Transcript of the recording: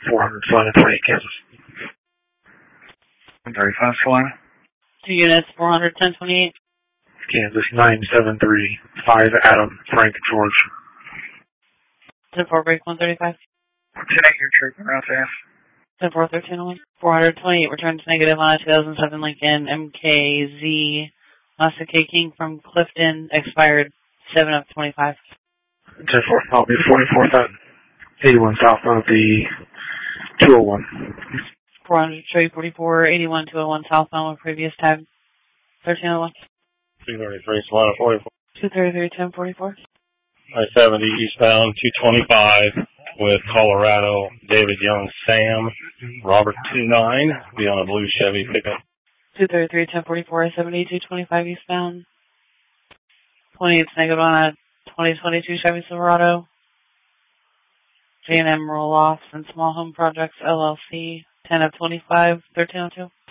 400 Salina 28, Kansas. 135 Salina. 2 units, 400, 1028. Kansas 973, 5 Adam, Frank, George. 10-4, break 135. 10-8, your treatment route to F. 10-4, 1301. 428, returns negative on a 2007 Lincoln MKZ Masake King from Clifton, expired 7 of 25. 10-4, I'll be 44,081 southbound of the 201. 400, show you 44, 81, 201 southbound with previous tag. 1301. 233 Salina 44. 233, 1044. I-70 eastbound 225 with Colorado, David Young, Sam, Robert 29, be on a blue Chevy pickup. 233, 1044, I-70, 225 eastbound. 28's negative on a 2022 Chevy Silverado. J&M Roll-Offs and Small Home Projects, LLC, 10 of 25, 1302.